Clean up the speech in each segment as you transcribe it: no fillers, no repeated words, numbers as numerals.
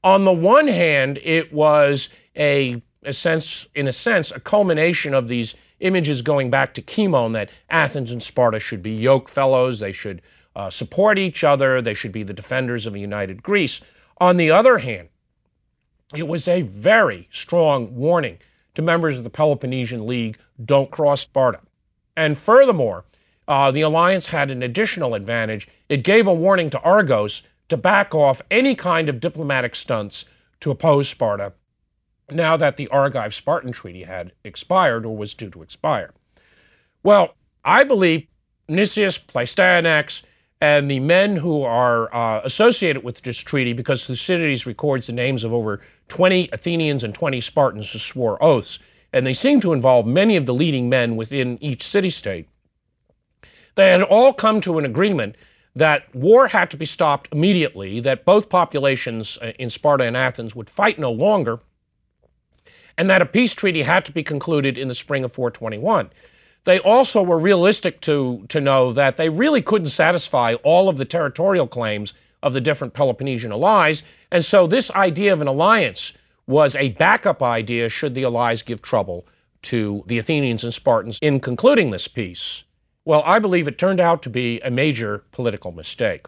On the one hand, it was in a sense, a culmination of these images going back to Cimon, that Athens and Sparta should be yoke fellows, they should support each other, they should be the defenders of a united Greece. On the other hand, it was a very strong warning to members of the Peloponnesian League, don't cross Sparta. And furthermore, the alliance had an additional advantage. It gave a warning to Argos to back off any kind of diplomatic stunts to oppose Sparta, now that the Argive-Spartan Treaty had expired or was due to expire. Well, I believe Nicias, Pleistoanax, and the men who are associated with this treaty, because Thucydides records the names of over 20 Athenians and 20 Spartans who swore oaths, and they seem to involve many of the leading men within each city-state. They had all come to an agreement that war had to be stopped immediately, that both populations in Sparta and Athens would fight no longer, and that a peace treaty had to be concluded in the spring of 421. They also were realistic to know that they really couldn't satisfy all of the territorial claims of the different Peloponnesian allies, and so this idea of an alliance was a backup idea should the allies give trouble to the Athenians and Spartans in concluding this peace. Well, I believe it turned out to be a major political mistake.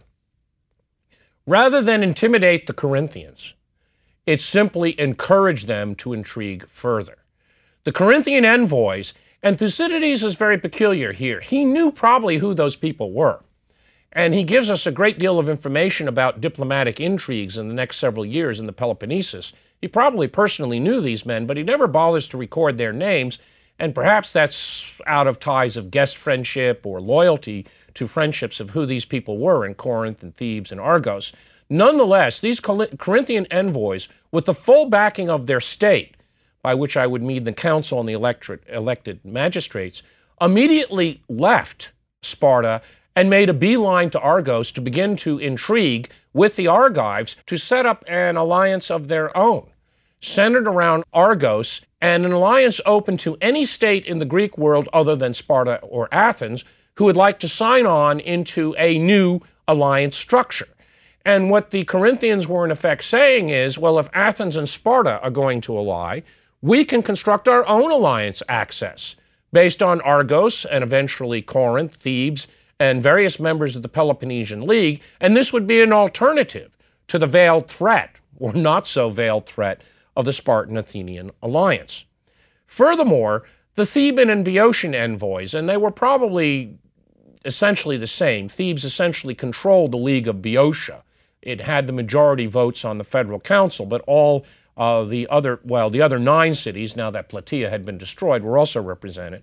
Rather than intimidate the Corinthians, it simply encouraged them to intrigue further. The Corinthian envoys, and Thucydides is very peculiar here, he knew probably who those people were. And he gives us a great deal of information about diplomatic intrigues in the next several years in the Peloponnesus. He probably personally knew these men, but he never bothers to record their names, and perhaps that's out of ties of guest friendship or loyalty to friendships of who these people were in Corinth and Thebes and Argos. Nonetheless, these Corinthian envoys, with the full backing of their state, by which I would mean the council and the elected magistrates, immediately left Sparta and made a beeline to Argos to begin to intrigue with the Argives to set up an alliance of their own, centered around Argos, and an alliance open to any state in the Greek world other than Sparta or Athens who would like to sign on into a new alliance structure. And what the Corinthians were in effect saying is, well, if Athens and Sparta are going to ally, we can construct our own alliance access based on Argos and eventually Corinth, Thebes, and various members of the Peloponnesian League, and this would be an alternative to the veiled threat, or not so veiled threat, of the Spartan-Athenian alliance. Furthermore, the Theban and Boeotian envoys, and they were probably essentially the same. Thebes essentially controlled the League of Boeotia. It had the majority votes on the federal council, but all the other 9 cities, now that Plataea had been destroyed, were also represented.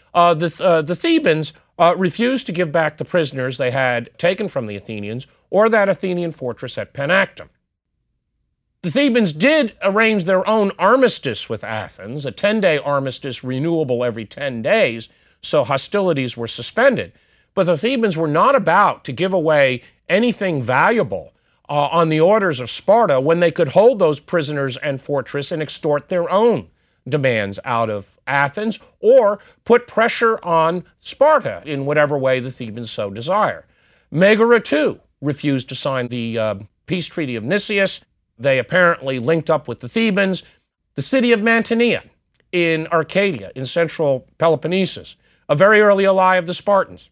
The Thebans refused to give back the prisoners they had taken from the Athenians or that Athenian fortress at Panactum. The Thebans did arrange their own armistice with Athens, a 10-day armistice renewable every 10 days, so hostilities were suspended. But the Thebans were not about to give away anything valuable on the orders of Sparta when they could hold those prisoners and fortress and extort their own demands out of Athens or put pressure on Sparta in whatever way the Thebans so desire. Megara, too, refused to sign the peace treaty of Nicias. They apparently linked up with the Thebans. The city of Mantinea in Arcadia, in central Peloponnesus, a very early ally of the Spartans.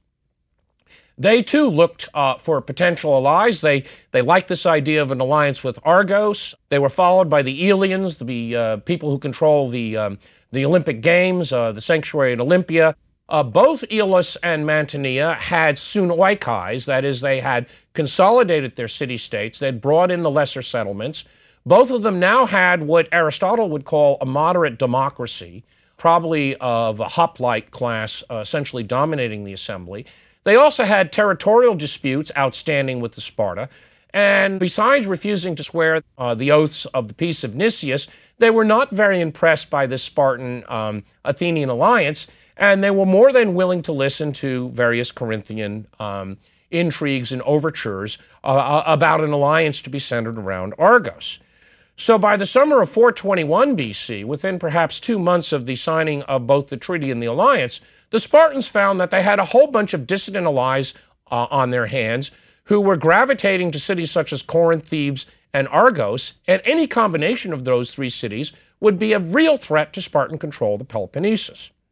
They, too, looked for potential allies. They liked this idea of an alliance with Argos. They were followed by the Aelians, the people who control the Olympic Games, the sanctuary at Olympia. Both Aeolus and Mantinea had sunoikais, that is, they had consolidated their city-states. They had brought in the lesser settlements. Both of them now had what Aristotle would call a moderate democracy, probably of a hoplite class essentially dominating the assembly. They also had territorial disputes outstanding with the Sparta, and besides refusing to swear the oaths of the Peace of Nicias, they were not very impressed by this Spartan-Athenian alliance, and they were more than willing to listen to various Corinthian intrigues and overtures about an alliance to be centered around Argos. So by the summer of 421 BC, within perhaps 2 months of the signing of both the treaty and the alliance, the Spartans found that they had a whole bunch of dissident allies on their hands who were gravitating to cities such as Corinth, Thebes, and Argos, and any combination of those three cities would be a real threat to Spartan control of the Peloponnesus.